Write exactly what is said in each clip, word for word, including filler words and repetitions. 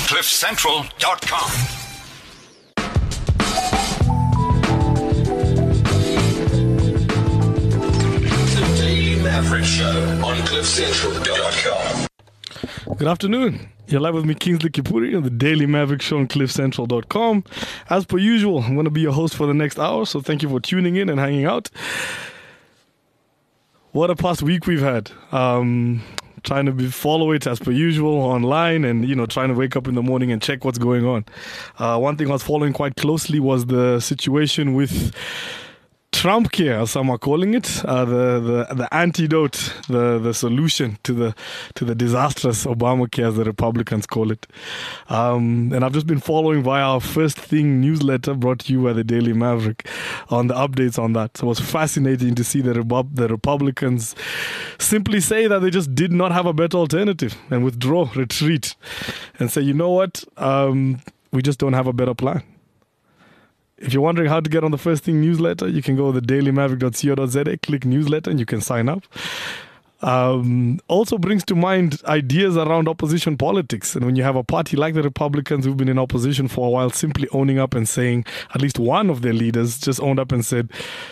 cliff central dot com. The Daily Maverick Show on cliff central dot com. Good afternoon. You're live with me, Kingsley Kipuri, on the Daily Maverick Show on cliff central dot com. As per usual, I'm going to be your host for the next hour, so thank you for tuning in and hanging out. What a past week we've had. Um, trying to be, follow it as per usual online and, you know, trying to wake up in the morning and check what's going on. Uh, one thing I was following quite closely was the situation with Trump care, as some are calling it, uh, the, the the antidote, the the solution to the to the disastrous Obamacare, as the Republicans call it. Um, and I've just been following via our First Thing newsletter brought to you by the Daily Maverick on the updates on that. So it was fascinating to see the Rebu- the Republicans simply say that they just did not have a better alternative and withdraw, retreat, and say, you know what, um, we just don't have a better plan. If you're wondering how to get on the First Thing newsletter, you can go to the daily maverick dot co dot za, click newsletter, and you can sign up. Um, also brings to mind ideas around opposition politics. And when you have a party like the Republicans who've been in opposition for a while, simply owning up and saying, at least one of their leaders just owned up and said,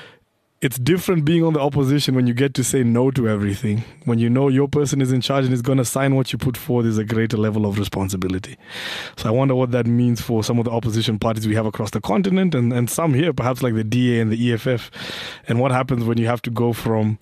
it's different being on the opposition when you get to say no to everything. When you know your person is in charge and is going to sign what you put forward, there's a greater level of responsibility. So I wonder what that means for some of the opposition parties we have across the continent and, and some here, perhaps like the D A and the E F F. And what happens when you have to go from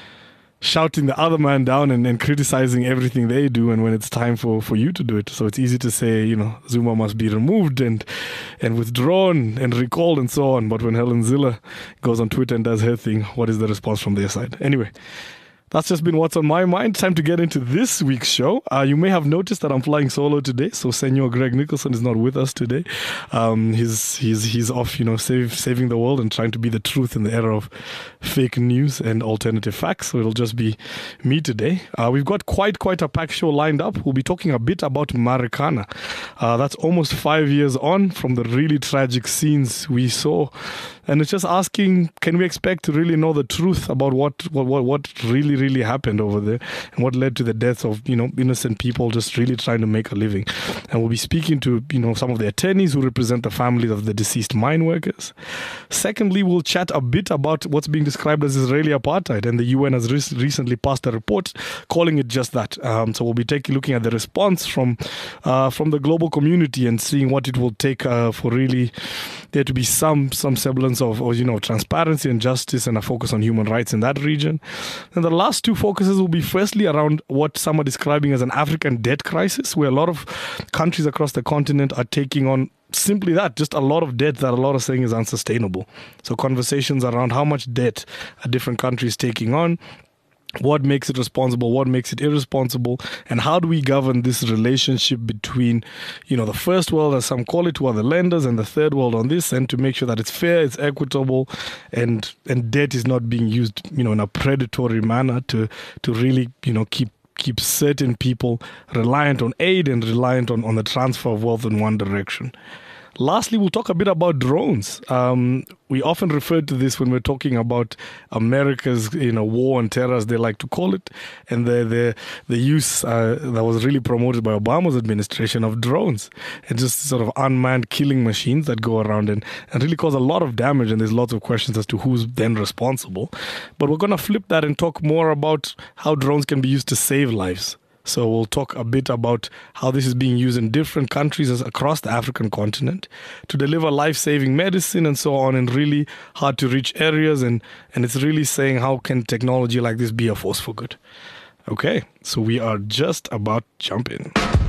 shouting the other man down and, and criticizing everything they do, and when it's time for, for you to do it. So it's easy to say, you know, Zuma must be removed and and withdrawn and recalled and so on. But when Helen Ziller goes on Twitter and does her thing, what is the response from their side? Anyway, that's just been what's on my mind. Time to get into this week's show. Uh, you may have noticed that I'm flying solo today, so Senor Greg Nicholson is not with us today. Um, he's he's he's off, you know, save, saving the world and trying to be the truth in the era of fake news and alternative facts. So it'll just be me today. Uh, we've got quite quite a packed show lined up. We'll be talking a bit about Marikana. Uh, that's almost five years on from the really tragic scenes we saw. And it's just asking, can we expect to really know the truth about what, what, what, what really, really happened over there and what led to the deaths of, you know, innocent people just really trying to make a living. And we'll be speaking to, you know, some of the attorneys who represent the families of the deceased mine workers. Secondly, we'll chat a bit about what's being described as Israeli apartheid, and the U N has re- recently passed a report calling it just that. Um, so we'll be taking looking at the response from uh, from the global community and seeing what it will take uh, for really there to be some some semblance of, or, you know, transparency and justice and a focus on human rights in that region. And the last two focuses will be firstly around what some are describing as an African debt crisis, where a lot of countries across the continent are taking on simply that, just a lot of debt that a lot are saying is unsustainable. So conversations around how much debt a different country is taking on, what makes it responsible, what makes it irresponsible, and how do we govern this relationship between, you know, the first world, as some call it, who are the lenders, and the third world on this, and to make sure that it's fair, it's equitable, and and debt is not being used, you know, in a predatory manner to to really, you know, keep keep certain people reliant on aid and reliant on, on the transfer of wealth in one direction. Lastly, we'll talk a bit about drones. Um, we often refer to this when we're talking about America's, you know, war on terror, as they like to call it, and the the the use uh, that was really promoted by Obama's administration of drones and just sort of unmanned killing machines that go around and, and really cause a lot of damage. And there's lots of questions as to who's then responsible. But we're going to flip that and talk more about how drones can be used to save lives. So we'll talk a bit about how this is being used in different countries across the African continent to deliver life-saving medicine and so on in really hard-to-reach areas. And, and it's really saying, how can technology like this be a force for good? Okay, so we are just about to jump in.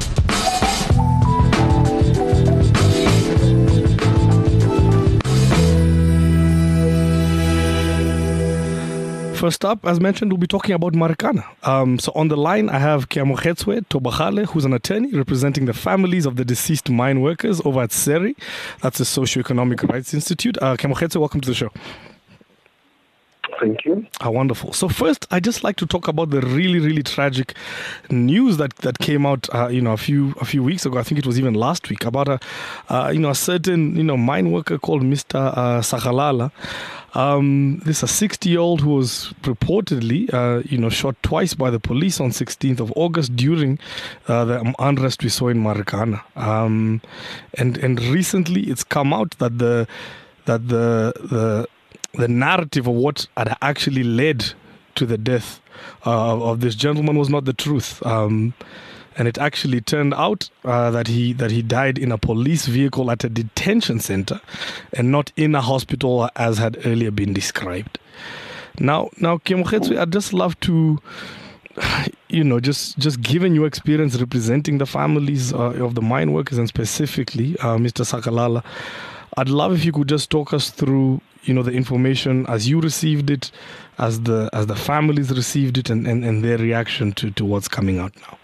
First up, as mentioned, we'll be talking about Marikana. Um, so on the line, I have Keamogetswe Tobagale, who's an attorney representing the families of the deceased mine workers over at SERI. That's the Socioeconomic Rights Institute. Uh, Keamogetswe, welcome to the show. Thank you. Ah, wonderful. So first, I just like to talk about the really, really tragic news that, that came out, uh, you know, a few a few weeks ago. I think it was even last week, about a, uh, you know, a certain, you know, mine worker called Mister Uh, Sakalala. Um, this is a sixty-year-old who was reportedly, uh, you know, shot twice by the police on sixteenth of August during uh, the unrest we saw in Marikana. Um, and and recently, it's come out that the that the the the narrative of what had actually led to the death uh, of this gentleman was not the truth. Um, and it actually turned out uh, that he that he died in a police vehicle at a detention center and not in a hospital as had earlier been described. Now, now, Kemokhetswe, I'd just love to, you know, just, just given your experience representing the families uh, of the mine workers and specifically uh, Mister Sakalala, I'd love if you could just talk us through, you know, the information as you received it, as the as the families received it, and, and, and their reaction to, to what's coming out now.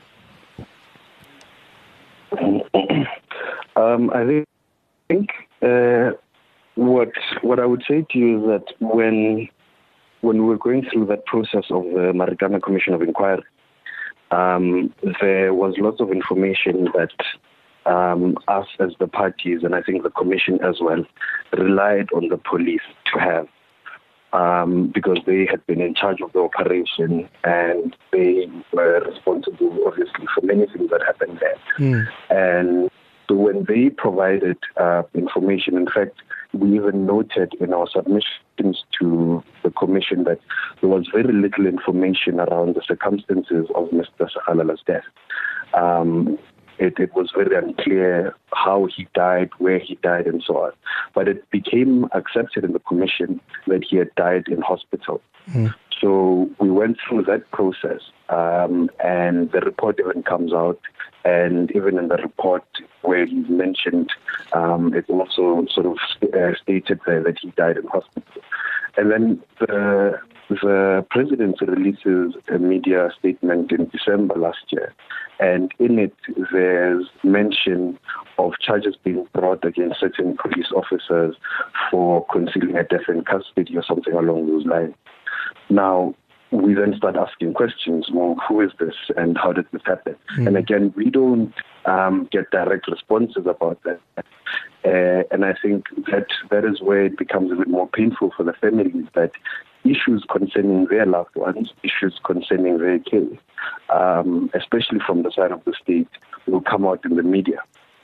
Um, I think uh, what what I would say to you is that when when we were going through that process of the Marikana Commission of Inquiry, um, there was lots of information that Um, us as the parties, and I think the commission as well, relied on the police to have, um, because they had been in charge of the operation and they were responsible, obviously, for many things that happened there. Mm. And so when they provided uh, information, in fact, we even noted in our submissions to the commission that there was very little information around the circumstances of Mister Sakalala's death. Um, It, it was very unclear how he died, where he died, and so on. But it became accepted in the commission that he had died in hospital. Mm. So we went through that process, um, and the report even comes out. And even in the report where he mentioned, um, it also sort of uh, stated there that he died in hospital. And then the the president releases a media statement in December last year, and in it there's mention of charges being brought against certain police officers for concealing a death in custody or something along those lines. Now, we then start asking questions, well, who is this and how did this happen? Mm. And again, we don't um, get direct responses about that. Uh, and I think that that is where it becomes a bit more painful for the families, that issues concerning their loved ones, issues concerning their case, um, especially from the side of the state, will come out in the media.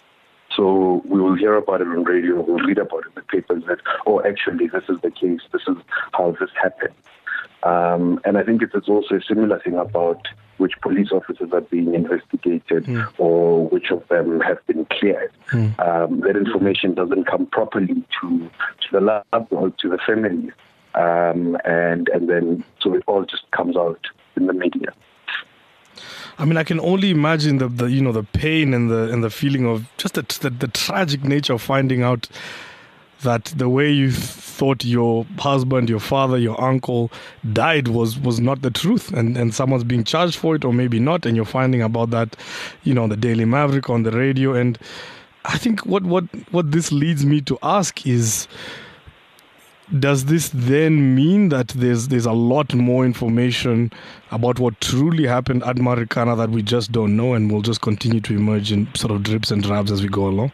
So we will hear about it on radio, we'll read about it in the papers that, oh, actually, this is the case, this is how this happened. Um, and I think it is also a similar thing about which police officers are being investigated mm. or which of them have been cleared. Mm. Um, that information doesn't come properly to, to the lab or to the families. Um, and and then so it all just comes out in the media. I mean, I can only imagine the, the you know the pain and the and the feeling of just the, the the tragic nature of finding out that the way you thought your husband, your father, your uncle died was was not the truth, and and someone's being charged for it, or maybe not, and you're finding about that, you know, on the Daily Maverick, on the radio. And I think what what what this leads me to ask is, does this then mean that there's there's a lot more information about what truly happened at Marikana that we just don't know, and will just continue to emerge in sort of drips and drabs as we go along?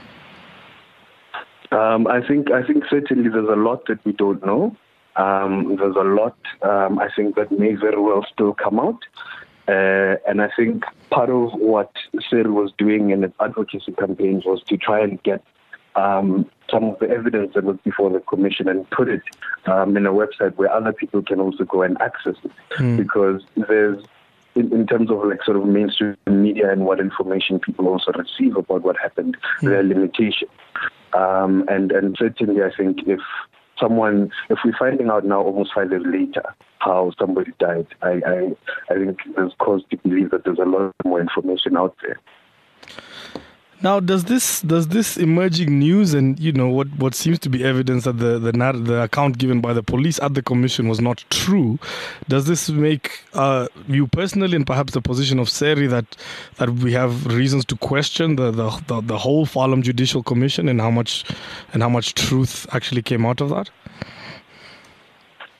Um, I think I think certainly there's a lot that we don't know. Um, there's a lot um, I think that may very well still come out. Uh, and I think part of what Sir was doing in its advocacy campaigns was to try and get um, some of the evidence that was before the commission and put it um, in a website where other people can also go and access it. Mm. Because there's, in, in terms of like sort of mainstream media and what information people also receive about what happened, mm. there are limitations. Um, and, and certainly I think if someone, if we're finding out now almost five years later how somebody died, I, I, I think there's cause to believe that there's a lot more information out there. Now, does this does this emerging news and, you know, what, what seems to be evidence that the, the the account given by the police at the commission was not true, does this make uh, you personally and perhaps the position of Seri that that we have reasons to question the, the, the, the whole Farlam Judicial Commission and how much and how much truth actually came out of that?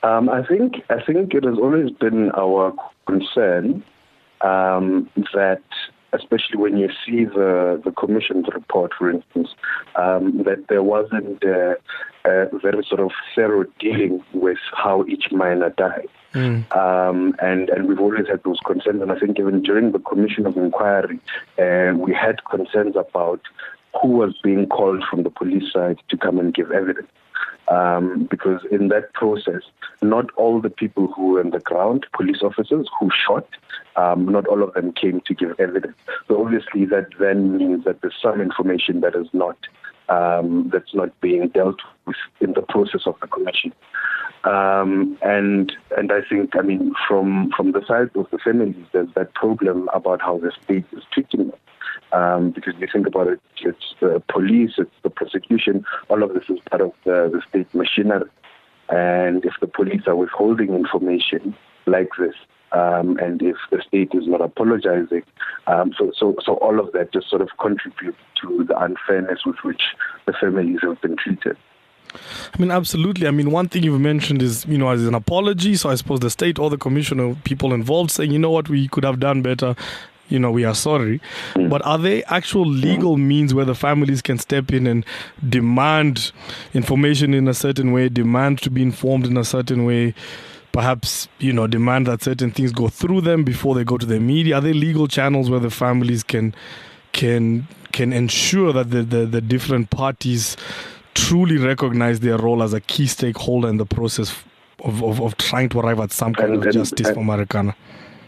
Um, I think I think it has always been our concern um, that, especially when you see the, the commission's report, for instance, um, that there wasn't a, a very sort of thorough dealing with how each miner died. Mm. Um, and, and we've always had those concerns. And I think even during the commission of inquiry, uh, we had concerns about who was being called from the police side to come and give evidence. Um, because in that process, not all the people who were on the ground, police officers who shot, um, not all of them came to give evidence. So obviously that then means that there's some information that is not um, that's not being dealt with in the process of the commission. Um, and and I think, I mean, from from the side of the families, there's that problem about how the state is treating them. Um, because you think about it, it's the police, it's the prosecution, all of this is part of the, the state machinery. And if the police are withholding information like this, um, and if the state is not apologizing, um, so, so, so all of that just sort of contributes to the unfairness with which the families have been treated. I mean, absolutely. I mean, one thing you've mentioned is, you know, as an apology. So I suppose the state or the commission or people involved saying, you know what, we could have done better. You know, we are sorry. Mm. But are there actual legal means where the families can step in and demand information in a certain way, demand to be informed in a certain way, perhaps, you know, demand that certain things go through them before they go to the media? Are there legal channels where the families can can can ensure that the, the, the different parties truly recognize their role as a key stakeholder in the process of, of, of trying to arrive at some kind and, of justice and, for Marikana?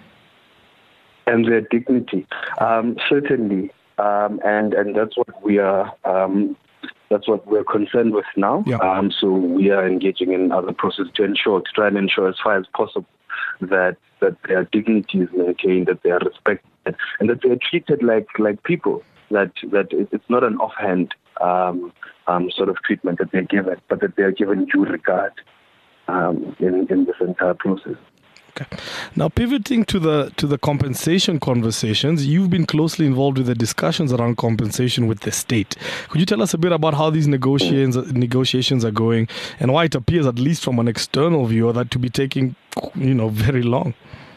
And their dignity, um, certainly, um, and and that's what we are. Um, that's what we're concerned with now. Yeah. Um, so we are engaging in other processes to ensure, to try and ensure as far as possible that that their dignity is maintained, that they are respected, and that they are treated like like people. That that it's not an offhand um, um, sort of treatment that they're given, but that they are given due regard um, in in this entire process. Okay. Now, pivoting to the to the compensation conversations, you've been closely involved with the discussions around compensation with the state. Could you tell us a bit about how these negotiations negotiations are going, and why it appears, at least from an external view, that to be taking, you know, very long?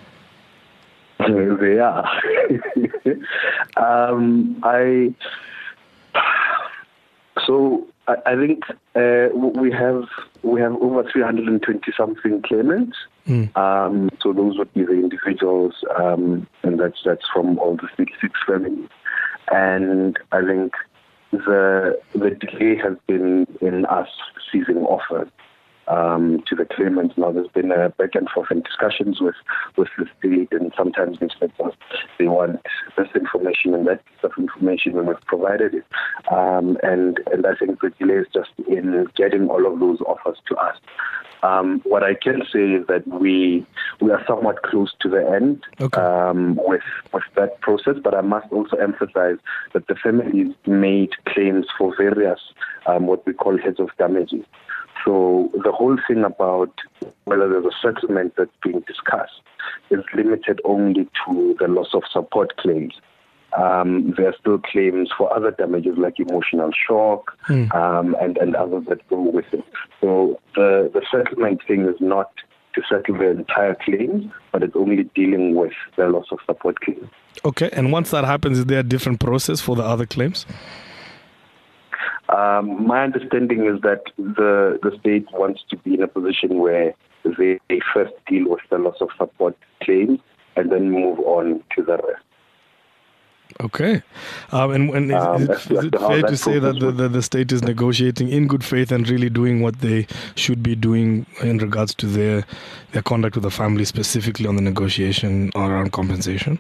They are. um, I so I, I think uh, we have we have over three hundred twenty something claimants. Mm. Um, so those would be the individuals, um, and that's that's from all the thirty-six families. And I think the the delay has been in us ceasing offers um, to the claimants. Now there's been a back and forth in discussions with, with the state, and sometimes inspectors, they want this information and that piece of information, and we've provided it. Um, and and I think the delay is just in getting all of those offers to us. Um, what I can say is that we we are somewhat close to the end okay. um, with with that process, but I must also emphasize that the families made claims for various um, what we call heads of damages. So the whole thing about whether there's a settlement that's being discussed is limited only to the loss of support claims. Um, there are still claims for other damages like emotional shock mm. um, and, and others that go with it. So the, the settlement thing is not to settle the entire claim, but it's only dealing with the loss of support claims. Okay, and once that happens, is there a different process for the other claims? Um, my understanding is that the, the state wants to be in a position where they, they first deal with the loss of support claims and then move on to the rest. Okay. Um, and and is, um, is, it, is it fair to say that the, the, the state is negotiating in good faith and really doing what they should be doing in regards to their their conduct with the family, specifically on the negotiation around compensation?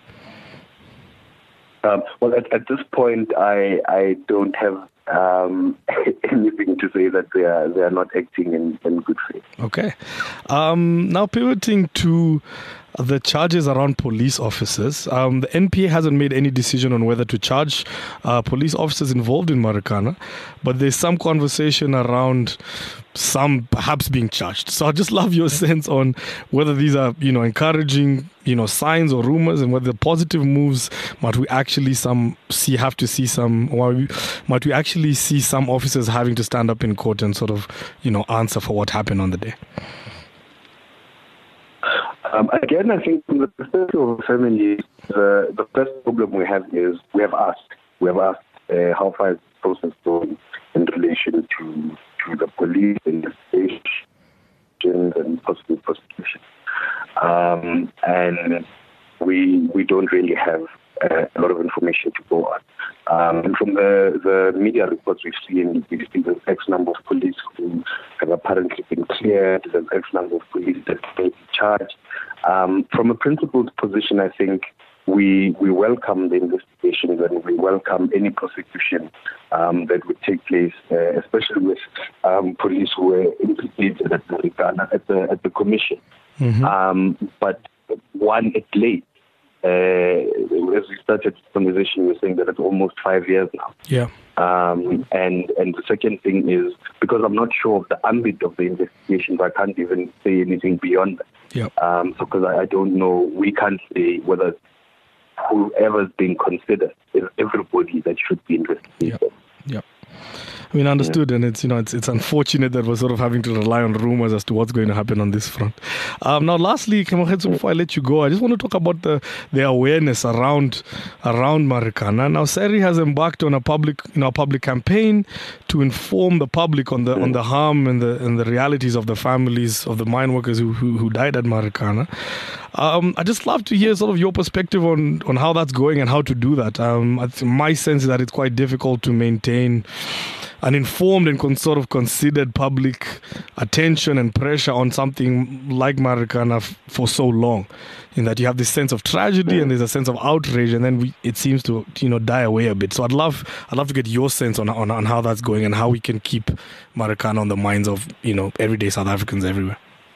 Um, well, at, at this point, I I don't have um, anything to say that they are they are not acting in, in good faith. Okay. Um, now pivoting to the charges around police officers. Um, the N P A hasn't made any decision on whether to charge uh, police officers involved in Marikana, but there's some conversation around some perhaps being charged. So I'd just love your sense on whether these are, you know, encouraging, you know, signs or rumors, and whether positive moves might we actually some see have to see some, or we, might we actually see some officers having to stand up in court and sort of, you know, answer for what happened on the day. Um, again, I think from the perspective of the family, the, the first problem we have is we have asked. We have asked uh, how far is the process going in relation to, to the police investigations and possible prosecution. Um, and we we don't really have uh, a lot of information to go on. Um, and from the, the media reports we've seen, we've seen there's X number of police who have apparently been cleared, there's X number of police that may be charged. Um, from a principled position, I think we we welcome the investigations and we welcome any prosecution um, that would take place, uh, especially with um, police who were implicated at the, at the, at the commission. Mm-hmm. Um, but one, it's late. Uh, as we started the conversation, we were saying that it's almost five years now. Yeah. Um, and and the second thing is, because I'm not sure of the ambit of the investigation, I can't even say anything beyond that. Yeah. Um, so because I, I don't know, we can't say whether whoever's being considered is everybody that should be investigated. Yeah. Yeah. I mean, understood, and it's you know it's it's unfortunate that we're sort of having to rely on rumors as to what's going to happen on this front. Um, now, lastly, Kemogetso, before I let you go, I just want to talk about the, the awareness around around Marikana. Now, SERI has embarked on a public you know a public campaign to inform the public on the on the harm and the and the realities of the families of the mine workers who who, who died at Marikana. Um, I just love to hear sort of your perspective on, on how that's going and how to do that. Um, I th- my sense is that it's quite difficult to maintain an informed and con- sort of considered public attention and pressure on something like Marikana f- for so long, in that you have this sense of tragedy and there's a sense of outrage, and then we, it seems to you know die away a bit. So I'd love I'd love to get your sense on, on on how that's going and how we can keep Marikana on the minds of you know everyday South Africans everywhere.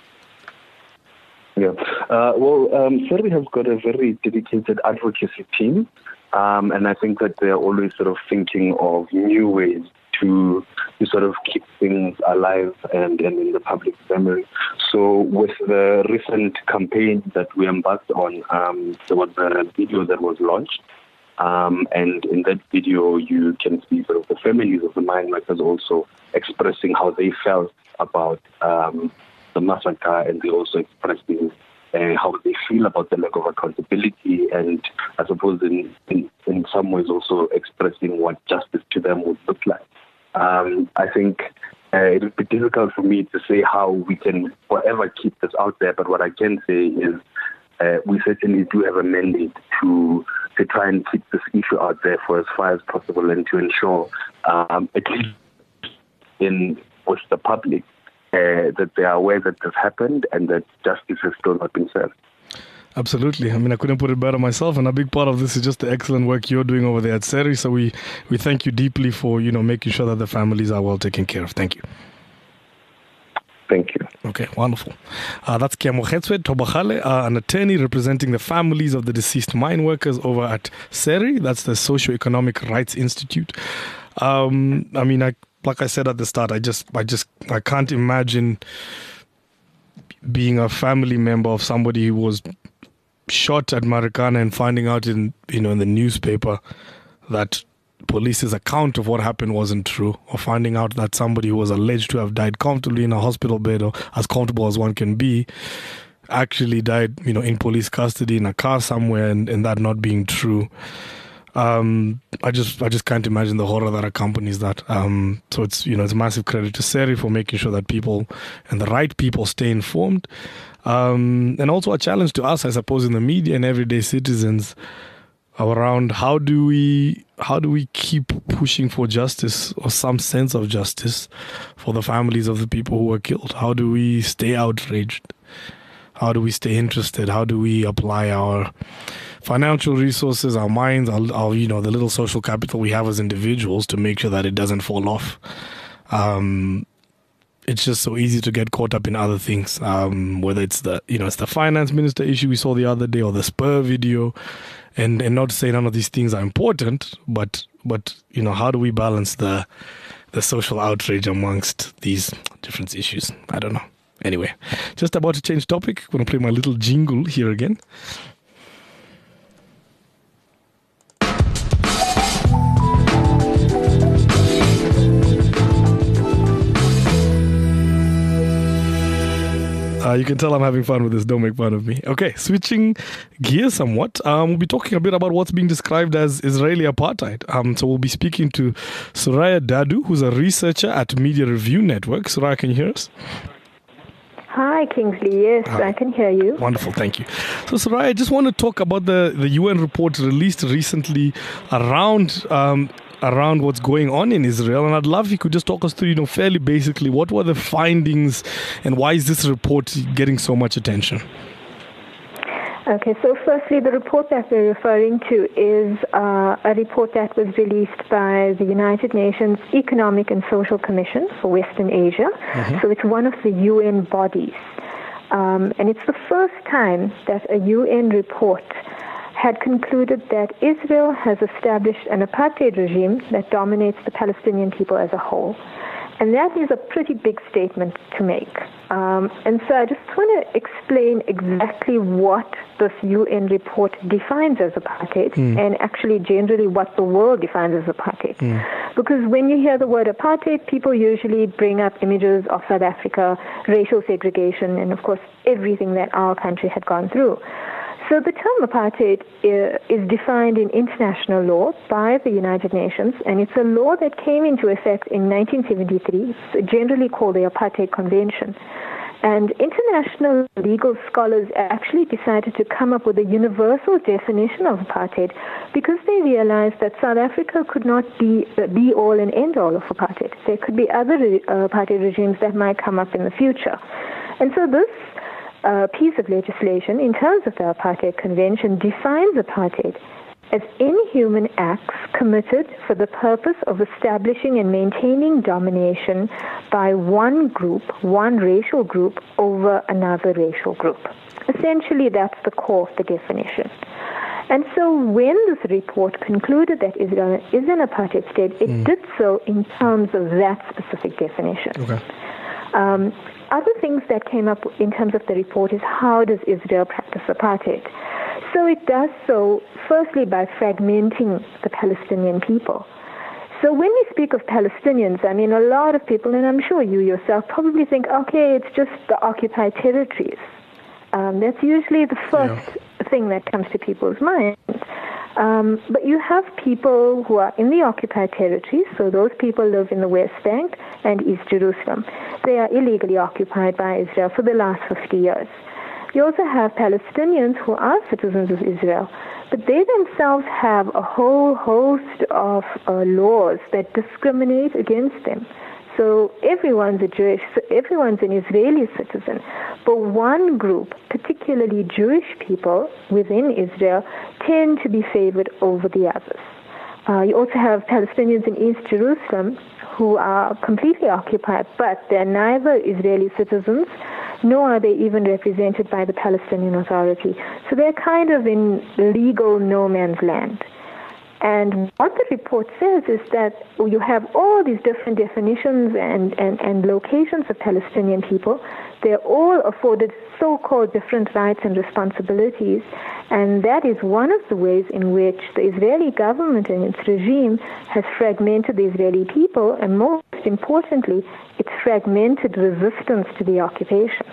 Yeah. Uh, well, um, SERI has got a very dedicated advocacy team, um, and I think that they're always sort of thinking of new ways to, to sort of keep things alive and, and in the public memory. So with the recent campaign that we embarked on, um, there was a video that was launched, um, and in that video you can see sort of the families of the mine workers also expressing how they felt about um, the massacre, and they also expressing uh, how they feel about the lack of accountability, and I suppose in, in, in some ways also expressing what justice to them would look like. Um, I think uh, it would be difficult for me to say how we can forever keep this out there, but what I can say is uh, we certainly do have a mandate to to try and keep this issue out there for as far as possible, and to ensure, um, at least in with the public, Uh, that they are aware that this happened and that justice has still not been served. Absolutely. I mean, I couldn't put it better myself, and a big part of this is just the excellent work you're doing over there at SERI. So we, we thank you deeply for, you know, making sure that the families are well taken care of. Thank you. Thank you. Okay, wonderful. Uh, that's Kemogetso Tobagale, uh, an attorney representing the families of the deceased mine workers over at SERI. That's the Socio-Economic Rights Institute. Um, I mean, I Like I said at the start, I just, I just, I can't imagine being a family member of somebody who was shot at Marikana and finding out in, you know, in the newspaper that police's account of what happened wasn't true, or finding out that somebody who was alleged to have died comfortably in a hospital bed, or as comfortable as one can be, actually died, you know, in police custody in a car somewhere, and, and that not being true. Um, I just I just can't imagine the horror that accompanies that. Um, so it's you know it's a massive credit to SERI for making sure that people and the right people stay informed, um, and also a challenge to us, I suppose, in the media and everyday citizens around how do we how do we keep pushing for justice, or some sense of justice, for the families of the people who were killed. How do we stay outraged? How do we stay interested? How do we apply our financial resources, our minds, our, our, you know, the little social capital we have as individuals to make sure that it doesn't fall off? Um, it's just so easy to get caught up in other things, um, whether it's the, you know, it's the finance minister issue we saw the other day, or the Spur video, and, and not to say none of these things are important, but, but, you know, how do we balance the, the social outrage amongst these different issues? I don't know. Anyway, just about to change topic. I'm going to play my little jingle here again. Uh, you can tell I'm having fun with this. Don't make fun of me. Okay, switching gears somewhat. Um, we'll be talking a bit about what's being described as Israeli apartheid. Um, so we'll be speaking to Soraya Dadu, who's a researcher at Media Review Network. Soraya, can you hear us? Hi, Kingsley. Yes, Hi. I can hear you. Wonderful, thank you. So, Soraya, I just want to talk about the, the U N report released recently around um, around what's going on in Israel. And I'd love if you could just talk us through, you know, fairly basically, what were the findings and why is this report getting so much attention? Okay, so firstly, the report that we're referring to is uh, a report that was released by the United Nations Economic and Social Commission for Western Asia. Mm-hmm. So it's one of the U N bodies. Um, and it's the first time that a U N report had concluded that Israel has established an apartheid regime that dominates the Palestinian people as a whole. And that is a pretty big statement to make. Um, and so I just want to explain exactly what this U N report defines as apartheid mm. and actually generally what the world defines as apartheid. Mm. Because when you hear the word apartheid, people usually bring up images of South Africa, racial segregation, and of course everything that our country had gone through. So the term apartheid is defined in international law by the United Nations, and it's a law that came into effect in nineteen seventy-three, generally called the Apartheid Convention. And international legal scholars actually decided to come up with a universal definition of apartheid because they realized that South Africa could not be the be all and end all of apartheid. There could be other uh, apartheid regimes that might come up in the future. And so this Uh, piece of legislation, in terms of the Apartheid Convention, defines apartheid as inhuman acts committed for the purpose of establishing and maintaining domination by one group, one racial group, over another racial group. Essentially, that's the core of the definition. And so when this report concluded that Israel is an apartheid state, it mm. did so in terms of that specific definition. Okay. Um, Other things that came up in terms of the report is how does Israel practice apartheid? So it does so firstly by fragmenting the Palestinian people. So when we speak of Palestinians, I mean, a lot of people, and I'm sure you yourself probably think, okay, it's just the occupied territories. Um, that's usually the first yeah. thing that comes to people's minds. Um, but you have people who are in the occupied territories, so those people live in the West Bank and East Jerusalem. They are illegally occupied by Israel for the last fifty years. You also have Palestinians who are citizens of Israel, but they themselves have a whole host of uh, laws that discriminate against them. So everyone's a Jewish, everyone's an Israeli citizen, but one group, particularly Jewish people within Israel, tend to be favored over the others. Uh, you also have Palestinians in East Jerusalem who are completely occupied, but they're neither Israeli citizens, nor are they even represented by the Palestinian Authority. So they're kind of in legal no man's land. And what the report says is that you have all these different definitions and, and, and locations of Palestinian people. They're all afforded so-called different rights and responsibilities. And that is one of the ways in which the Israeli government and its regime has fragmented the Israeli people, and most importantly, it's fragmented resistance to the occupation.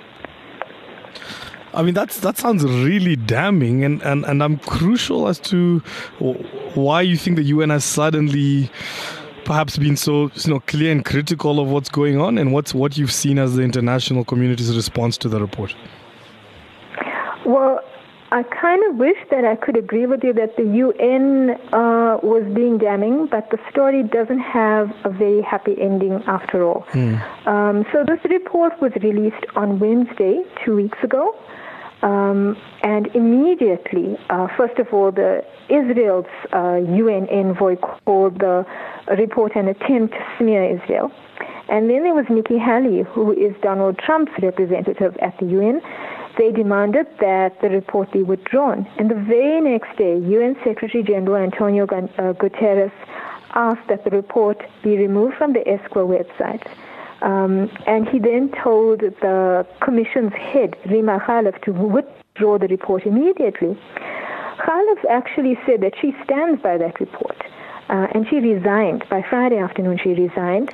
I mean, that's that sounds really damning, and, and, and I'm crucial as to why you think the U N has suddenly perhaps been so you know clear and critical of what's going on, and what's what you've seen as the international community's response to the report. Well, I kind of wish that I could agree with you that the U N uh, was being damning, but the story doesn't have a very happy ending after all. Hmm. Um, so this report was released on Wednesday, two weeks ago. Um, and immediately, uh, first of all, the Israel's uh, U N envoy called the report an attempt to smear Israel. And then there was Nikki Haley, who is Donald Trump's representative at the U N. They demanded that the report be withdrawn. And the very next day, U N Secretary General Antonio Guterres asked that the report be removed from the Esquire website. Um, and he then told the Commission's head, Rima Khalaf, to withdraw the report immediately. Khalaf actually said that she stands by that report, uh, and she resigned. By Friday afternoon, she resigned.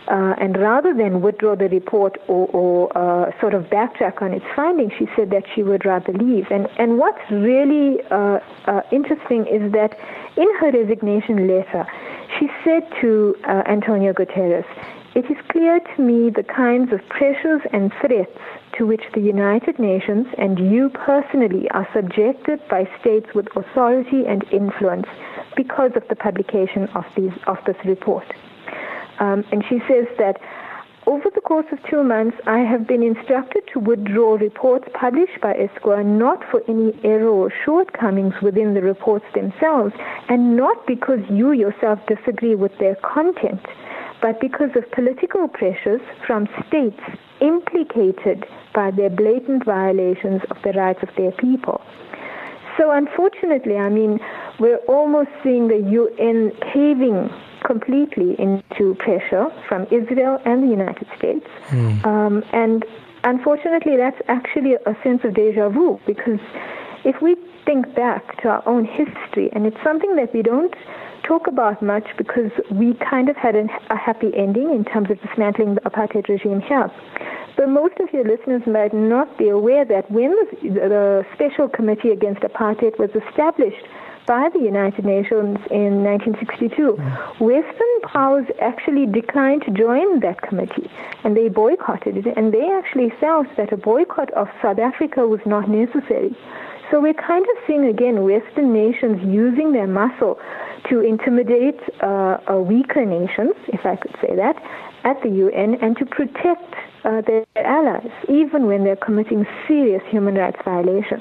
Uh, and rather than withdraw the report or, or uh, sort of backtrack on its findings, she said that she would rather leave. And, and what's really uh, uh, interesting is that in her resignation letter, she said to uh, Antonio Guterres, "It is clear to me the kinds of pressures and threats to which the United Nations and you personally are subjected by states with authority and influence because of the publication of, these, of this report." Um, and she says that over the course of two months, I have been instructed to withdraw reports published by ISCOA not for any error or shortcomings within the reports themselves, and not because you yourself disagree with their content, but because of political pressures from states implicated by their blatant violations of the rights of their people. So unfortunately, I mean, we're almost seeing the U N caving completely into pressure from Israel and the United States. Mm. Um, and unfortunately, that's actually a sense of deja vu, because if we think back to our own history, and it's something that we don't talk about much because we kind of had an, a happy ending in terms of dismantling the apartheid regime here. But most of your listeners might not be aware that when the, the Special Committee Against Apartheid was established by the United Nations in nineteen sixty-two, mm. Western powers actually declined to join that committee, and they boycotted it, and they actually felt that a boycott of South Africa was not necessary. So we're kind of seeing, again, Western nations using their muscle to intimidate uh, uh, weaker nations, if I could say that, at the U N, and to protect uh, their allies, even when they're committing serious human rights violations.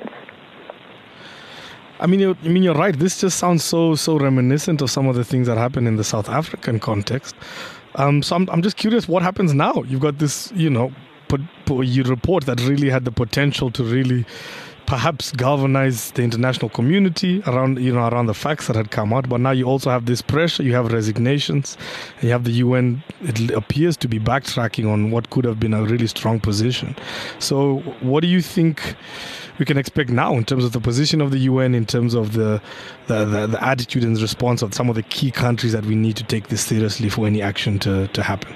I mean, you're, I mean, you're right. This just sounds so, so reminiscent of some of the things that happen in the South African context. Um, so I'm, I'm just curious, what happens now? You've got this, you know, put, put, you report that really had the potential to really perhaps galvanize the international community around, you know, around the facts that had come out. But now you also have this pressure, you have resignations, and you have the U N, it appears to be backtracking on what could have been a really strong position. So what do you think we can expect now in terms of the position of the U N, in terms of the the, the, the attitude and the response of some of the key countries that we need to take this seriously for any action to, to happen?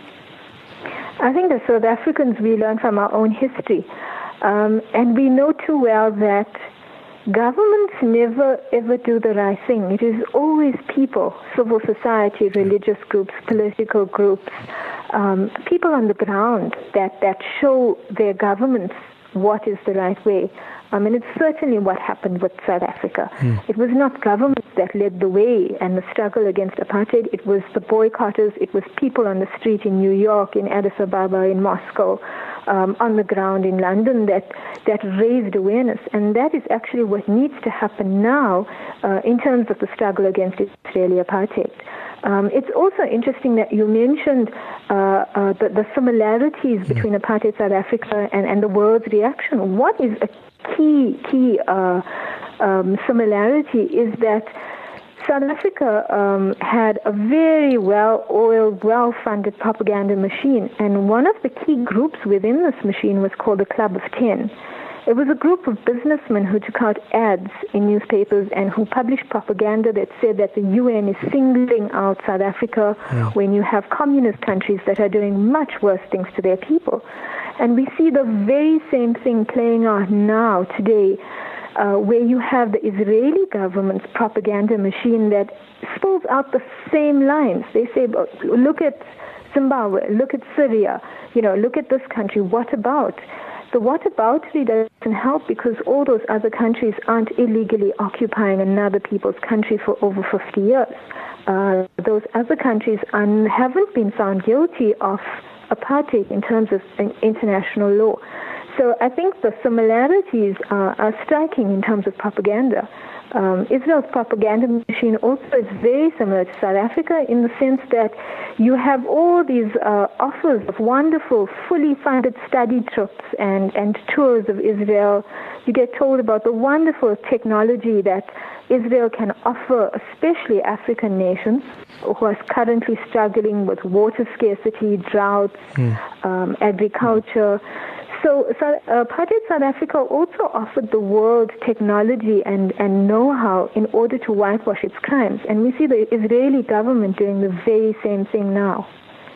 I think as South Africans, we learn from our own history. Um, and we know too well that governments never ever do the right thing. It is always people, civil society, religious groups, political groups, um, people on the ground that, that show their governments what is the right way. I mean, it's certainly what happened with South Africa. Mm. It was not governments that led the way and the struggle against apartheid. It was the boycotters. It was people on the street in New York, in Addis Ababa, in Moscow, um, on the ground in London that, that raised awareness. And that is actually what needs to happen now uh, in terms of the struggle against Israeli apartheid. Um, it's also interesting that you mentioned uh, uh, the, the similarities mm. between apartheid South Africa and, and the world's reaction. What is a key, key uh, um, similarity is that South Africa um, had a very well-oiled, well-funded propaganda machine, and one of the key groups within this machine was called the Club of Ten. It was a group of businessmen who took out ads in newspapers and who published propaganda that said that the U N is singling out South Africa yeah. when you have communist countries that are doing much worse things to their people. And we see the very same thing playing out now, today, uh, where you have the Israeli government's propaganda machine that spills out the same lines. They say, look at Zimbabwe, look at Syria, you know, look at this country, what about? The whataboutery doesn't help because all those other countries aren't illegally occupying another people's country for over fifty years. Uh, those other countries are, haven't been found guilty of apartheid in terms of international law. So I think the similarities are, are striking in terms of propaganda. Um, Israel's propaganda machine also is very similar to South Africa in the sense that you have all these uh, offers of wonderful, fully funded study trips and, and tours of Israel. You get told about the wonderful technology that Israel can offer, especially African nations who are currently struggling with water scarcity, droughts, mm. um, agriculture. So, so uh, apartheid South Africa also offered the world technology and, and know-how in order to whitewash its crimes. And we see the Israeli government doing the very same thing now.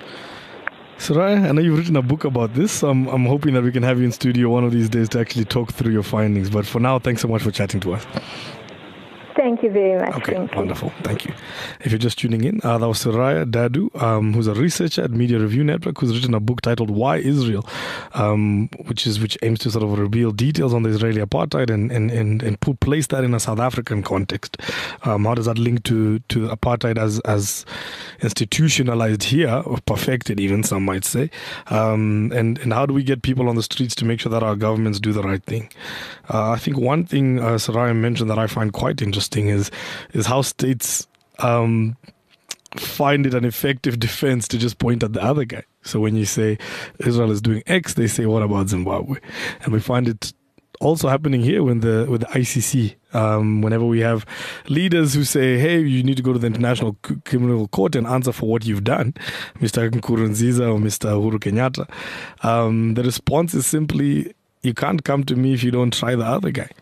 Soraya, I know you've written a book about this. So I'm, I'm hoping that we can have you in studio one of these days to actually talk through your findings. But for now, thanks so much for chatting to us. Thank you very much. Okay, Thank wonderful. You. Thank you. If you're just tuning in, uh, that was Soraya Dadu, um, who's a researcher at Media Review Network, who's written a book titled Why Israel, um, which is which aims to sort of reveal details on the Israeli apartheid and and, and, and put, place that in a South African context. Um, how does that link to, to apartheid as, as institutionalized here, or perfected even, some might say? Um, and, and how do we get people on the streets to make sure that our governments do the right thing? Uh, I think one thing uh, Soraya mentioned that I find quite interesting is is how states um, find it an effective defense to just point at the other guy. So when you say Israel is doing X, they say, what about Zimbabwe? And we find it also happening here with the with the I C C. Um, whenever we have leaders who say, hey, you need to go to the International C- Criminal Court and answer for what you've done, Mister Nkurunziza or Mister Uhuru Kenyatta, um, the response is simply, you can't come to me if you don't try the other guy.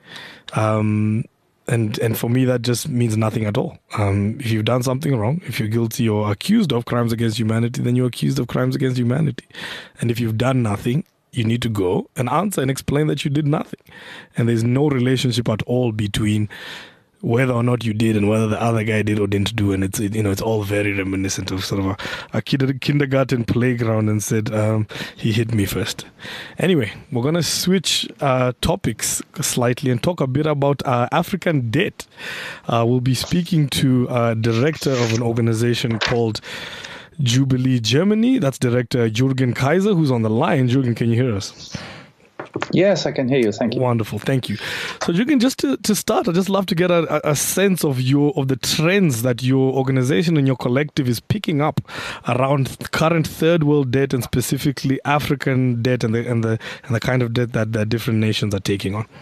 Um, And and for me, that just means nothing at all. Um, if you've done something wrong, if you're guilty or accused of crimes against humanity, then you're accused of crimes against humanity. And if you've done nothing, you need to go and answer and explain that you did nothing. And there's no relationship at all between whether or not you did and whether the other guy did or didn't do. And it's, you know, it's all very reminiscent of sort of a, a kid, kindergarten playground and said, um, he hit me first. Anyway, we're going to switch uh, topics slightly and talk a bit about uh, African debt. Uh, we'll be speaking to a director of an organization called Jubilee Germany. That's Director Jürgen Kaiser, who's on the line. Jürgen, can you hear us? Yes, I can hear you. Thank you. Wonderful. Thank you. So, Jürgen, just to, to start, I'd just love to get a, a sense of your of the trends that your organization and your collective is picking up around current third world debt and specifically African debt and the and the and the kind of debt that, that different nations are taking on.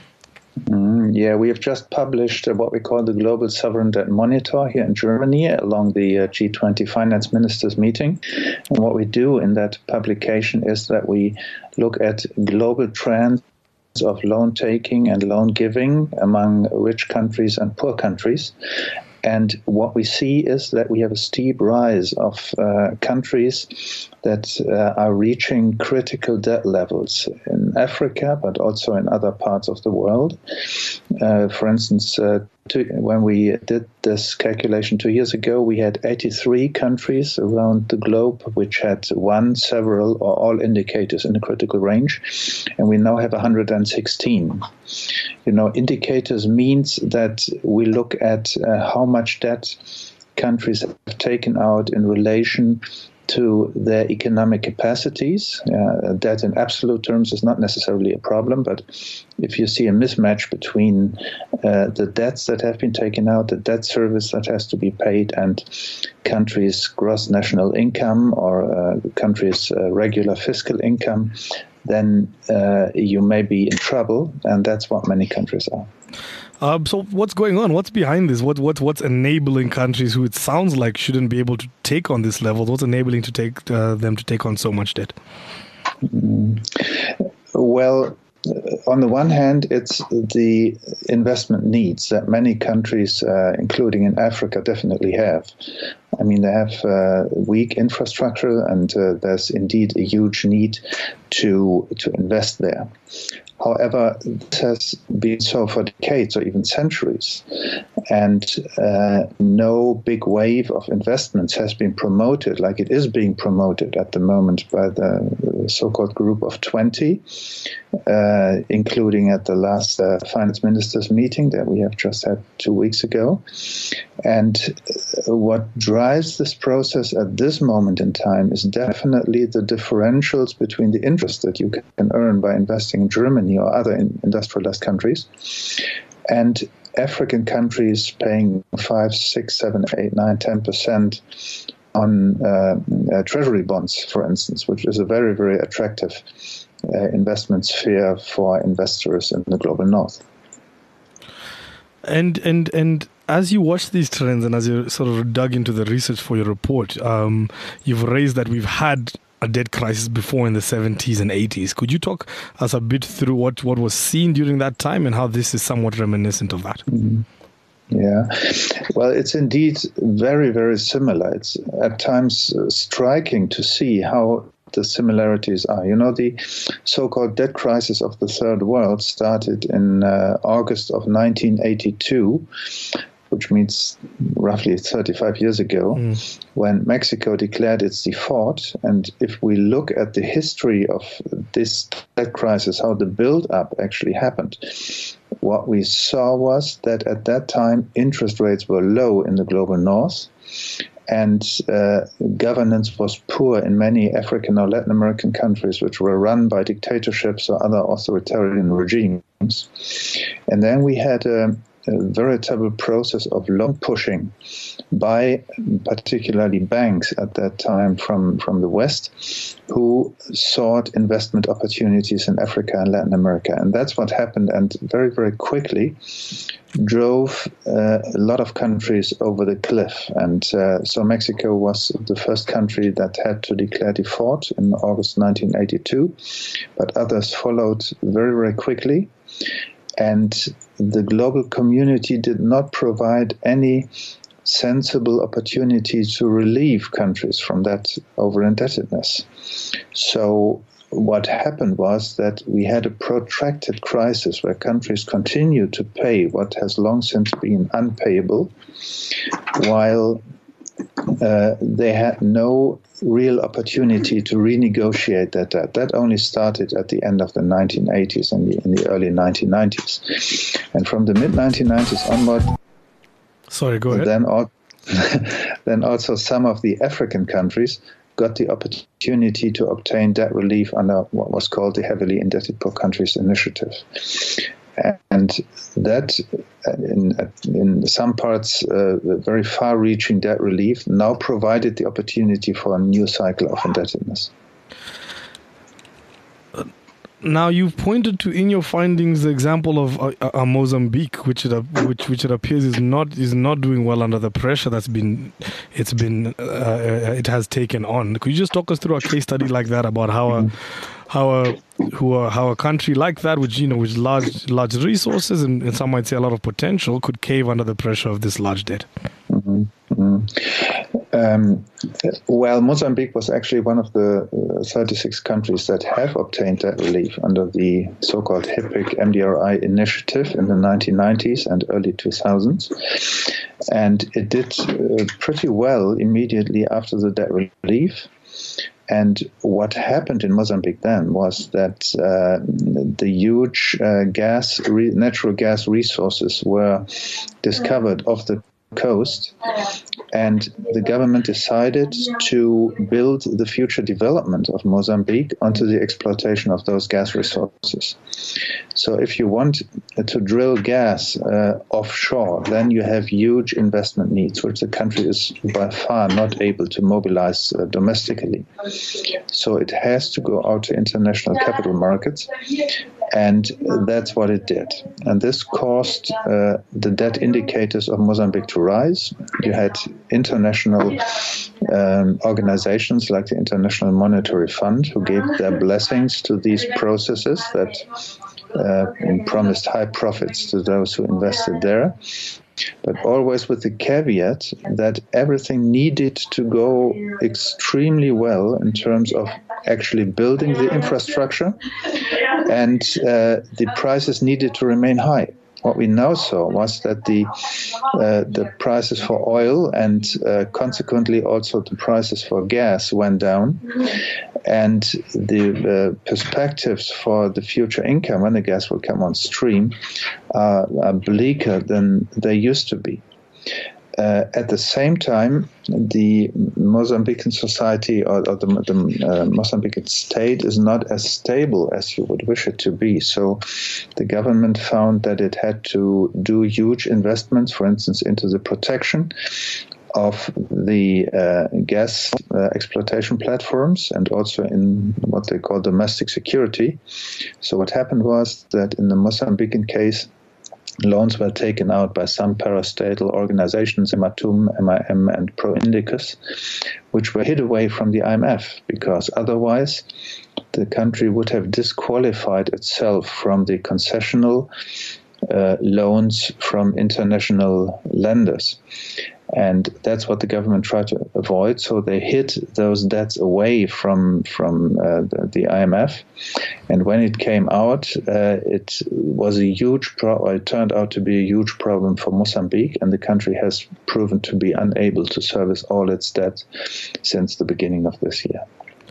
Mm, yeah, we have just published uh, what we call the Global Sovereign Debt Monitor here in Germany along the uh, G twenty Finance Ministers meeting. And what we do in that publication is that we look at global trends of loan taking and loan giving among rich countries and poor countries. And what we see is that we have a steep rise of uh, countries that uh, are reaching critical debt levels in Africa, but also in other parts of the world. Uh, for instance, uh, to, when we did this calculation two years ago, we had eighty-three countries around the globe which had one, several, or all indicators in the critical range, and we now have one hundred sixteen. You know, indicators means that we look at uh, how much debt countries have taken out in relation to their economic capacities. Uh, debt in absolute terms is not necessarily a problem, but if you see a mismatch between uh, the debts that have been taken out, the debt service that has to be paid, and countries' gross national income or uh, countries' uh, regular fiscal income, then uh, you may be in trouble, and that's what many countries are. Um, so what's going on? What's behind this? What what what's enabling countries who it sounds like shouldn't be able to take on this level? What's enabling to take uh, them to take on so much debt? Mm. Well, on the one hand, it's the investment needs that many countries, uh, including in Africa, definitely have. I mean, they have uh, weak infrastructure, and uh, there's indeed a huge need to to invest there. However, this has been so for decades or even centuries, and uh, no big wave of investments has been promoted like it is being promoted at the moment by the so-called Group of twenty, uh, including at the last uh, finance ministers meeting that we have just had two weeks ago. And what drives this process at this moment in time is definitely the differentials between the interest that you can earn by investing in Germany or other industrialized countries, and African countries paying five, six, seven, eight, nine, ten percent on uh, uh, treasury bonds, for instance, which is a very, very attractive uh, investment sphere for investors in the global north. And and and as you watch these trends and as you sort of dug into the research for your report, um, you've raised that we've had a debt crisis before in the seventies and eighties. Could you talk us a bit through what, what was seen during that time and how this is somewhat reminiscent of that? Mm-hmm. Yeah, well, it's indeed very, very similar. It's at times uh, striking to see how the similarities are. You know, the so-called debt crisis of the Third World started in uh, August of nineteen eighty-two, which means roughly thirty-five years ago, mm. when Mexico declared its default. And if we look at the history of this debt crisis, how the build-up actually happened, what we saw was that at that time, interest rates were low in the global north, and uh, governance was poor in many African or Latin American countries, which were run by dictatorships or other authoritarian regimes. And then we had a, a veritable process of loan pushing by particularly banks at that time from, from the West, who sought investment opportunities in Africa and Latin America. And that's what happened, and very, very quickly drove uh, a lot of countries over the cliff. And uh, so Mexico was the first country that had to declare default in August nineteen eighty-two, but others followed very, very quickly. And the global community did not provide any sensible opportunity to relieve countries from that over-indebtedness. So what happened was that we had a protracted crisis where countries continued to pay what has long since been unpayable, while uh, they had no real opportunity to renegotiate that debt. That only started at the end of the nineteen eighties and the, in the early nineteen nineties. And from the mid nineteen nineties onward, Sorry, go ahead. Then, al- then also some of the African countries got the opportunity to obtain debt relief under what was called the Heavily Indebted Poor Countries Initiative. And that, in, in some parts, uh, very far-reaching debt relief now provided the opportunity for a new cycle of indebtedness. Now, you've pointed to in your findings the example of uh, uh, Mozambique, which it uh, which which it appears is not is not doing well under the pressure that's been it's been uh, it has taken on. Could you just talk us through a case study like that about how a how a who a, how a country like that, which you know, with large large resources and, and some might say a lot of potential, could cave under the pressure of this large debt? Mm-hmm. Mm-hmm. Um, well, Mozambique was actually one of the uh, thirty-six countries that have obtained debt relief under the so-called HIPC M D R I initiative in the nineteen nineties and early two thousands. And it did uh, pretty well immediately after the debt relief. And what happened in Mozambique then was that uh, the huge uh, gas, re- natural gas resources were discovered off the coast, and the government decided to build the future development of Mozambique onto the exploitation of those gas resources. So if you want to drill gas uh, offshore, then you have huge investment needs, which the country is by far not able to mobilize uh, domestically. So it has to go out to international capital markets, and that's what it did. And this caused uh, the debt indicators of Mozambique to rise. You had international um, organizations like the International Monetary Fund who gave their blessings to these processes that uh, promised high profits to those who invested there, but always with the caveat that everything needed to go extremely well in terms of actually building the infrastructure, and uh, the prices needed to remain high. What we now saw was that the uh, the prices for oil and uh, consequently also the prices for gas went down, and the uh, perspectives for the future income when the gas will come on stream uh, are bleaker than they used to be. Uh, at the same time, the Mozambican society or, or the, the uh, Mozambican state is not as stable as you would wish it to be. So the government found that it had to do huge investments, for instance, into the protection of the uh, gas uh, exploitation platforms and also in what they call domestic security. So what happened was that in the Mozambican case, loans were taken out by some parastatal organizations, Ematum, M I M, and Pro Indicus, which were hid away from the I M F, because otherwise the country would have disqualified itself from the concessional uh, loans from international lenders. And that's what the government tried to avoid. So they hid those debts away from from uh, the, the I M F. And when it came out, uh, it was a huge problem. It turned out to be a huge problem for Mozambique, and the country has proven to be unable to service all its debt since the beginning of this year.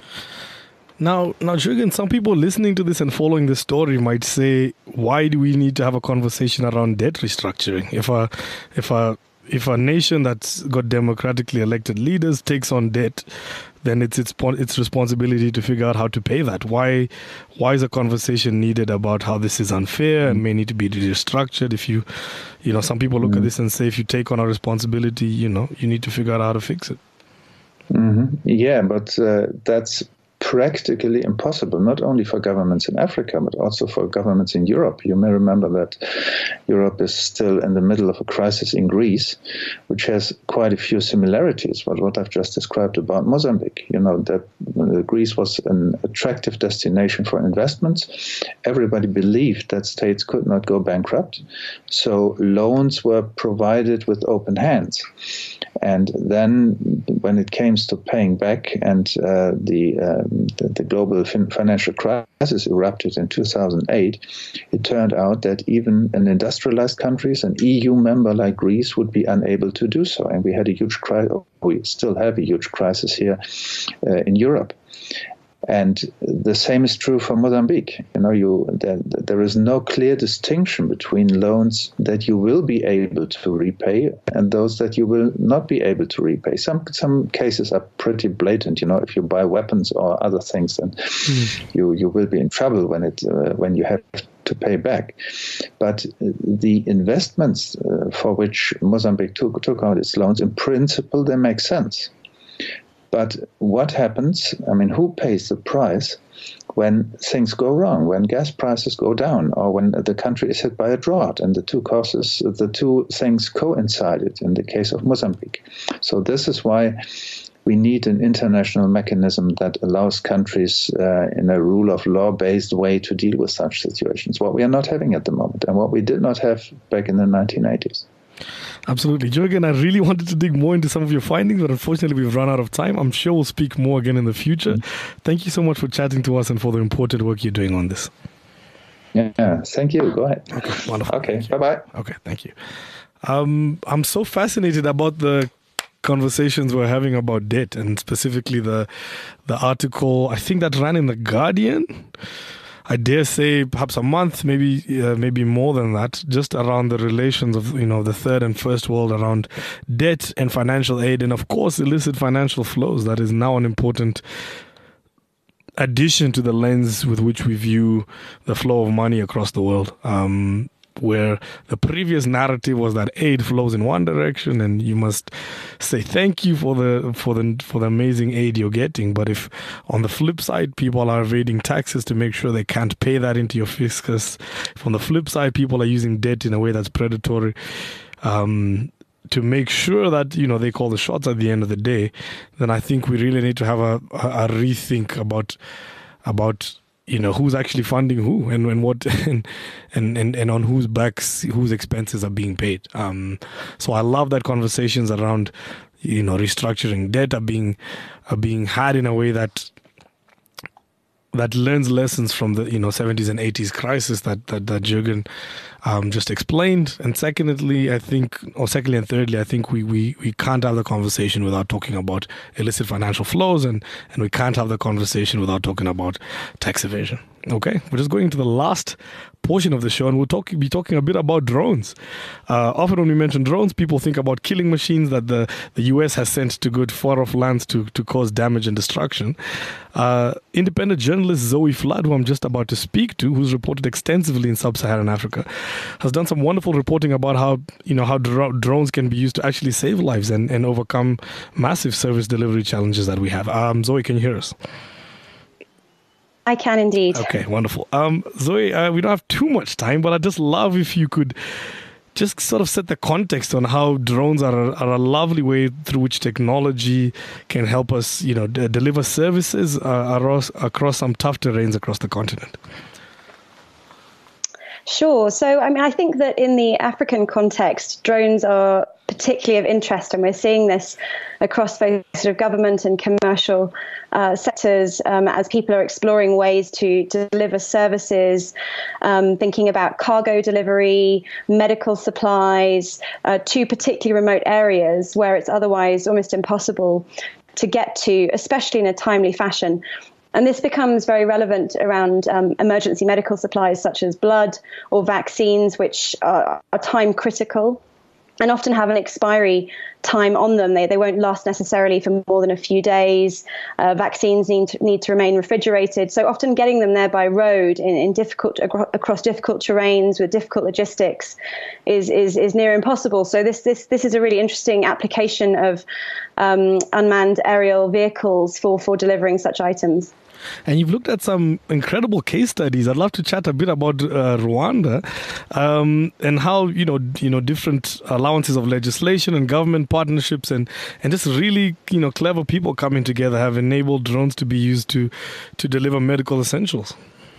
Now, now, Jürgen, some people listening to this and following this story might say, "Why do we need to have a conversation around debt restructuring? If a, if a If a nation that's got democratically elected leaders takes on debt, then it's its its responsibility to figure out how to pay that. Why why is a conversation needed about how this is unfair and may need to be restructured? If you, you know, some people look mm-hmm. at this and say, if you take on a responsibility, you know, you need to figure out how to fix it. Mm-hmm. Yeah, but uh, that's practically impossible, not only for governments in Africa, but also for governments in Europe. You may remember that Europe is still in the middle of a crisis in Greece, which has quite a few similarities with what I've just described about Mozambique. You know, that uh, Greece was an attractive destination for investments. Everybody believed that states could not go bankrupt, so loans were provided with open hands. And then when it came to paying back and uh, the, uh, the the global fin- financial crisis erupted in two thousand eight, it turned out that even in industrialized countries, an E U member like Greece would be unable to do so. And we had a huge crisis, we still have a huge crisis here uh, in Europe. And the same is true for Mozambique. You know, you there, there is no clear distinction between loans that you will be able to repay and those that you will not be able to repay. Some some cases are pretty blatant. You know, if you buy weapons or other things, then mm. you you will be in trouble when it uh, when you have to pay back. But the investments uh, for which Mozambique took took out its loans, in principle, they make sense. But what happens, I mean, who pays the price when things go wrong, when gas prices go down, or when the country is hit by a drought? And the two causes, the two things coincided in the case of Mozambique. So this is why we need an international mechanism that allows countries uh, in a rule of law-based way to deal with such situations, what we are not having at the moment and what we did not have back in the nineteen eighties. Absolutely. Jürgen, I really wanted to dig more into some of your findings, but unfortunately we've run out of time. I'm sure we'll speak more again in the future. Mm-hmm. Thank you so much for chatting to us and for the important work you're doing on this. Yeah, thank you. Go ahead. Okay, wonderful. Okay, bye-bye. Okay, thank you. Um, I'm so fascinated about the conversations we're having about debt, and specifically the the article, I think that ran in The Guardian, I dare say perhaps a month, maybe uh, maybe more than that, just around the relations of, you know, the third and first world around debt and financial aid, and of course illicit financial flows. That is now an important addition to the lens with which we view the flow of money across the world. Um, where the previous narrative was that aid flows in one direction and you must say thank you for the for the for the amazing aid you're getting. But if on the flip side people are evading taxes to make sure they can't pay that into your fiscus, if on the flip side people are using debt in a way that's predatory, um, to make sure that, you know, they call the shots at the end of the day, then I think we really need to have a, a, a rethink about about you know, who's actually funding who and, and what and, and, and, and on whose backs, whose expenses are being paid. Um, so I love that conversations around, you know, restructuring debt are being are being had in a way that that learns lessons from the, you know, seventies and eighties crisis that that, that Jürgen um, just explained. And secondly, I think, or secondly and thirdly, I think we, we, we can't have the conversation without talking about illicit financial flows, and, and we can't have the conversation without talking about tax evasion. Okay, we're just going to the last portion of the show, and we'll talk, be talking a bit about drones. Uh, often when we mention drones, people think about killing machines that the, the U S has sent to good far-off lands to, to cause damage and destruction. Uh, independent journalist Zoe Flood, who I'm just about to speak to, who's reported extensively in sub-Saharan Africa, has done some wonderful reporting about how, you know, how dro- drones can be used to actually save lives and, and overcome massive service delivery challenges that we have. Um, Zoe, can you hear us? I can indeed. Okay, wonderful. Um, Zoe, uh, we don't have too much time, but I'd just love if you could just sort of set the context on how drones are a, are a lovely way through which technology can help us, you know, d- deliver services uh, across, across some tough terrains across the continent. Sure. So, I mean, I think that in the African context, drones are particularly of interest, and we're seeing this across both sort of government and commercial uh, sectors um, as people are exploring ways to deliver services, um, thinking about cargo delivery, medical supplies uh, to particularly remote areas where it's otherwise almost impossible to get to, especially in a timely fashion. And this becomes very relevant around um, emergency medical supplies such as blood or vaccines, which are, are time critical and often have an expiry time on them. They they won't last necessarily for more than a few days. Uh, vaccines need to, need to remain refrigerated. So often getting them there by road in, in difficult across difficult terrains with difficult logistics is is is near impossible. So this this this is a really interesting application of um, unmanned aerial vehicles for for delivering such items. And you've looked at some incredible case studies. I'd love to chat a bit about uh, Rwanda um, and how, you know, you know, different allowances of legislation and government partnerships and, and just really, you know, clever people coming together have enabled drones to be used to, to deliver medical essentials.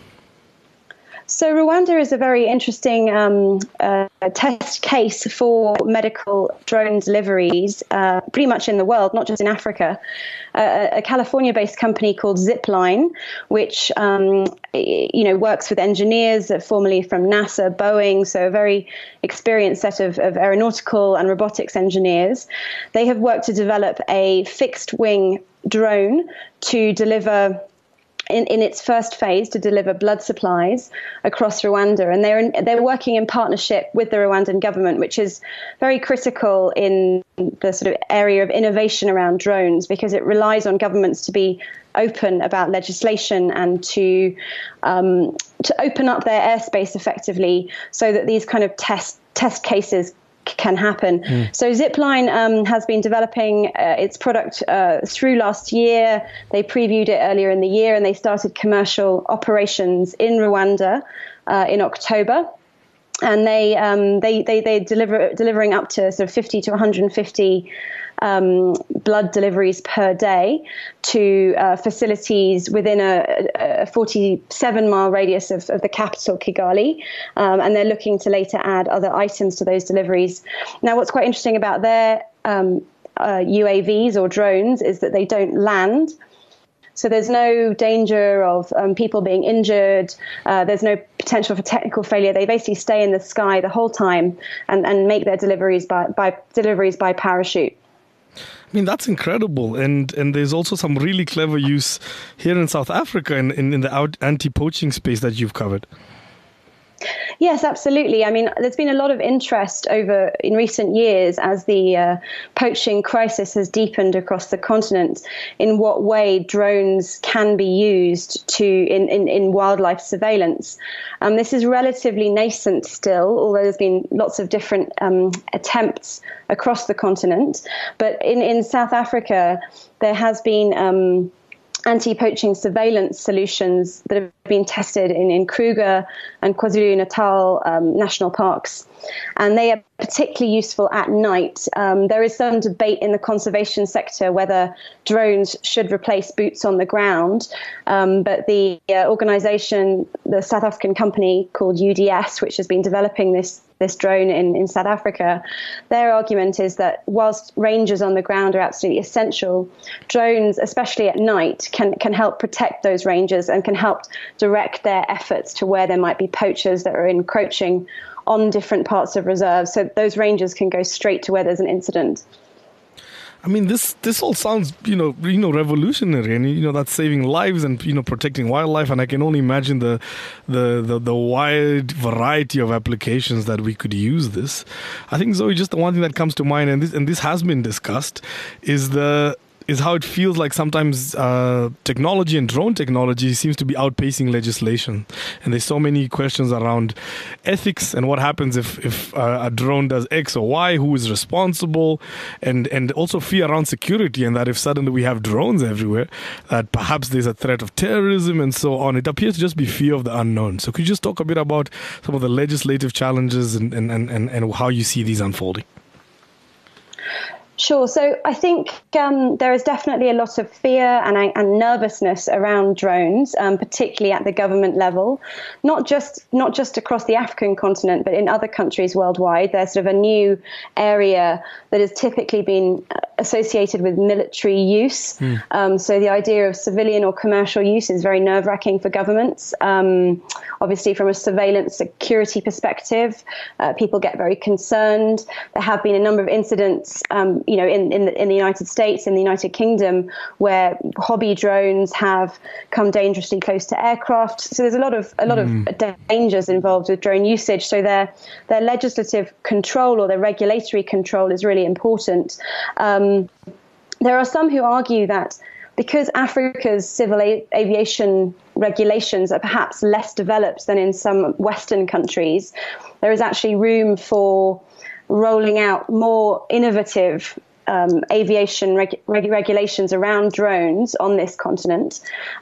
So Rwanda is a very interesting um, uh, test case for medical drone deliveries, uh, pretty much in the world, not just in Africa. Uh, a California-based company called Zipline, which um, you know works with engineers formerly from NASA, Boeing, so a very experienced set of, of aeronautical and robotics engineers. They have worked to develop a fixed-wing drone to deliver. In, in its first phase to deliver blood supplies across Rwanda. And they're in, they're working in partnership with the Rwandan government, which is very critical in the sort of area of innovation around drones, because it relies on governments to be open about legislation and to um, to open up their airspace effectively so that these kind of test test cases can happen. Mm. So Zipline um, has been developing uh, its product uh, through last year. They previewed it earlier in the year and they started commercial operations in Rwanda uh, in October. And they um, they they they deliver delivering up to sort of fifty to one hundred fifty um, blood deliveries per day to uh, facilities within a, a forty-seven mile radius of, of the capital, Kigali. Um, and they're looking to later add other items to those deliveries. Now, what's quite interesting about their um, uh, U A Vs or drones is that they don't land. So there's no danger of um, people being injured. Uh, there's no potential for technical failure. They basically stay in the sky the whole time and, and make their deliveries by, by deliveries by parachute. I mean, that's incredible. And and there's also some really clever use here in South Africa in, in, in the anti-poaching space that you've covered. Yes, absolutely. I mean, there's been a lot of interest over in recent years as the uh, poaching crisis has deepened across the continent in what way drones can be used to in, in, in wildlife surveillance. Um, this is relatively nascent still, although there's been lots of different um, attempts across the continent. But in, in South Africa, there has been um, anti-poaching surveillance solutions that have been tested in, in Kruger and KwaZulu-Natal um, national parks. And they are particularly useful at night. Um, there is some debate in the conservation sector whether drones should replace boots on the ground. Um, but the uh, organisation, the South African company called U D S, which has been developing this this drone in, in South Africa, their argument is that whilst rangers on the ground are absolutely essential, drones, especially at night, can, can help protect those rangers and can help direct their efforts to where there might be poachers that are encroaching on different parts of reserves. So those rangers can go straight to where there's an incident. I mean, this this all sounds, you know, you know, revolutionary, and you know that's saving lives and you know protecting wildlife. And I can only imagine the the the, the wide variety of applications that we could use this. I think, Zoe, just the one thing that comes to mind, and this and this has been discussed, is the is how it feels like sometimes uh, technology and drone technology seems to be outpacing legislation. And there's so many questions around ethics and what happens if, if uh, a drone does X or Y, who is responsible, and, and also fear around security, and that if suddenly we have drones everywhere, that perhaps there's a threat of terrorism and so on. It appears to just be fear of the unknown. So could you just talk a bit about some of the legislative challenges and, and, and, and how you see these unfolding? Sure. So I think um, there is definitely a lot of fear and, and nervousness around drones, um, particularly at the government level, not just not just across the African continent, but in other countries worldwide. There's sort of a new area that has typically been associated with military use. Mm. Um, so the idea of civilian or commercial use is very nerve-wracking for governments. Um, obviously, from a surveillance security perspective, uh, people get very concerned. There have been a number of incidents um, you know, in, in, the, in the United States, in the United Kingdom, where hobby drones have come dangerously close to aircraft. So there's a lot of a lot mm. of dangers involved with drone usage. So their their legislative control or their regulatory control is really important. Um, there are some who argue that because Africa's civil a- aviation regulations are perhaps less developed than in some Western countries, there is actually room for rolling out more innovative um, aviation reg- reg- regulations around drones on this continent.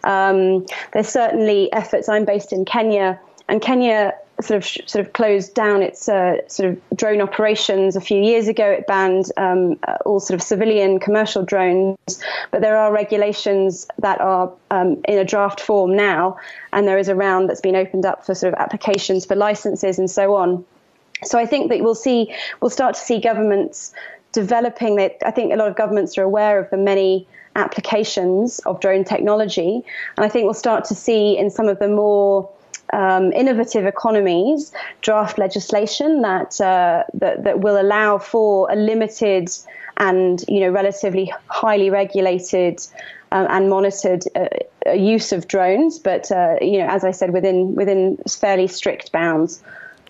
Um, there's certainly efforts. I'm based in Kenya, and Kenya sort of sort of closed down its uh, sort of drone operations a few years ago. It banned um, all sort of civilian commercial drones, but there are regulations that are um, in a draft form now, and there is a round that's been opened up for sort of applications for licenses and so on. So I think that we'll see, we'll start to see governments developing that. I think a lot of governments are aware of the many applications of drone technology. And I think we'll start to see in some of the more um, innovative economies draft legislation that, uh, that that will allow for a limited and, you know, relatively highly regulated um, and monitored uh, use of drones. But, uh, you know, as I said, within within fairly strict bounds.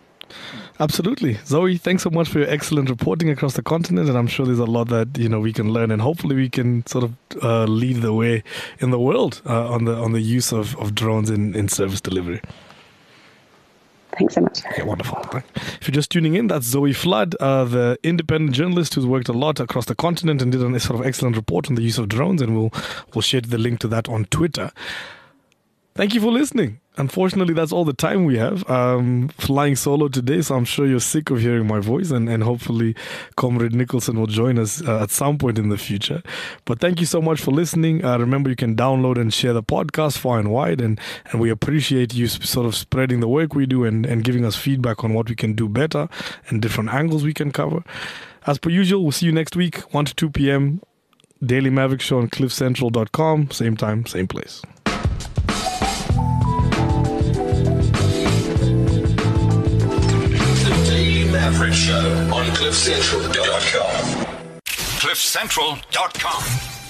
Absolutely. Zoe, thanks so much for your excellent reporting across the continent. And I'm sure there's a lot that, you know, we can learn, and hopefully we can sort of uh, lead the way in the world uh, on the on the use of, of drones in, in service delivery. Thanks so much. Okay, wonderful. If you're just tuning in, that's Zoe Flood, uh, the independent journalist who's worked a lot across the continent and did a sort of excellent report on the use of drones. And we'll, we'll share the link to that on Twitter. Thank you for listening. Unfortunately, that's all the time we have. Um, flying solo today, so I'm sure you're sick of hearing my voice, and, and hopefully Comrade Nicholson will join us uh, at some point in the future. But thank you so much for listening. Uh, remember, you can download and share the podcast far and wide, and, and we appreciate you sp- sort of spreading the work we do and, and giving us feedback on what we can do better and different angles we can cover. As per usual, we'll see you next week, one to two p.m. Daily Maverick Show on cliff central dot com. Same time, same place. Maverick Show on cliff central dot com. cliff central dot com.